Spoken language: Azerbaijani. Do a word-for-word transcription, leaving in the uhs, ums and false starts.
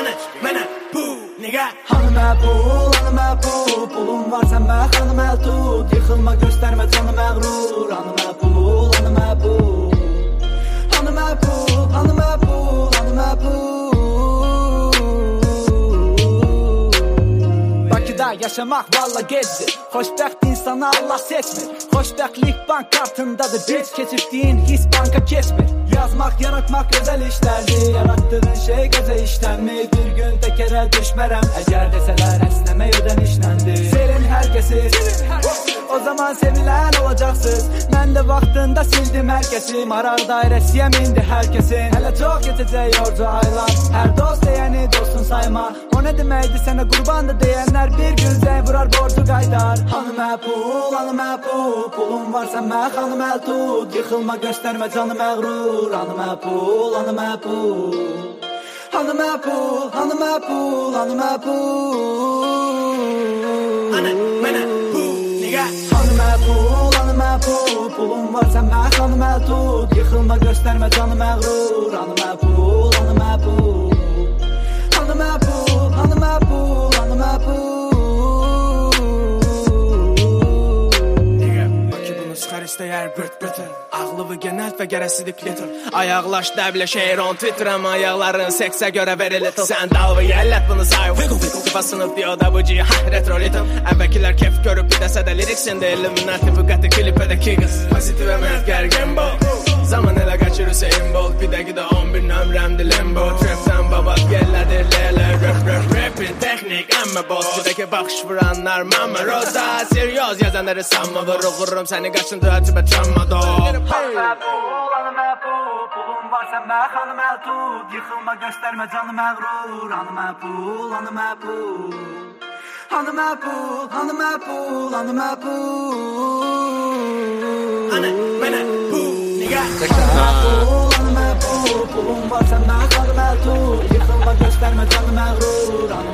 Ana, mənə bu, nigga. Hanımə pul, hanımə pul, pulum var sən mən xanım əl tut. Yıxılma göstərmə canı məğrur. Hanımə pul, hanımə pul, hanımə pul, hanımə pul, hanımə pul. Bakıda yaşamaq valla gezdir. Xoşbəxt insanı Allah seçmir. Xoşbəxtlik bank kartındadır. Biz keçirdiyin his banka keçmir. Yazmaq, yaratmaq gözəl işlərdir. Yaratdığın şey gözə işlənmir. Bir gün təkərə düşmərəm. Əgər desələr əsnəmək ödənişləndir. Sevin hər kəsi, o zaman sevilən olacaqsınız. Mən də vaxtında sildim hər kəsi. Maraq dairəsiyə mindi hər kəsin. Hələ çox geçəcək yorca aylar. Hər dost deyəni dostun sayma. O nə deməkdir sənə qurbandır deyənlər. Bir gün zəng vurar borcu qaydar. Hanımə pul, hanımə pul, pulum var sən mən xanım əl tut. Yıxılma göstərmə canı məğrur. Hanımə pul, hanımə pul, hanımə pul, hanımə pul, hanımə pul. Ana, mənə bu, nigga. Hanımə pul, hanımə pul, pulum var sən mən xanım əl tut. Yıxılma göstərmə canı məğrur. Hanımə pul, hanımə pul, hanımə pul, hanımə pul, hanımə pul. İstəyər büt-bütün ağlıvı genət və gərəsidik litir. Ayaqlaş dəblə şeir on Twitter. Amma ayaqların seksə görə verilir. Sən dalvı yəllət bunu say. Tıpa sınıf diyor da bu ciha retro ritim. Əvvəlkilər kef görüb bir dəsə də liriksində. Illuminati bu qatı klipədəki qız. Pozitivə məhət gərgən bol. Zaman elə qaçır Hüseyin Bolt. Bir dəqidə on bir nömrəmdir limbo. Trapdən babat gəllədir lələ. Rap rap rapin texnik əmmə boz. Bir dəki baxış vuranlar mama roza. Seriyoz yazanları sanma vur. Uğurum səni qaçındı acıbə travmada. Hanımə pul, hanımə pul, pulum var sən mən xanım əl tut. Yıxılma göstərmə canı məğrur. Hanımə pul, hanımə pul, hanımə pul, hanımə pul, hanımə pul. Ana, mənə bu, nigga. Hanımə pul, hanımə pul, pulum var sən mən xanım əl tut. Yıxılma göstərmə canı məğrur.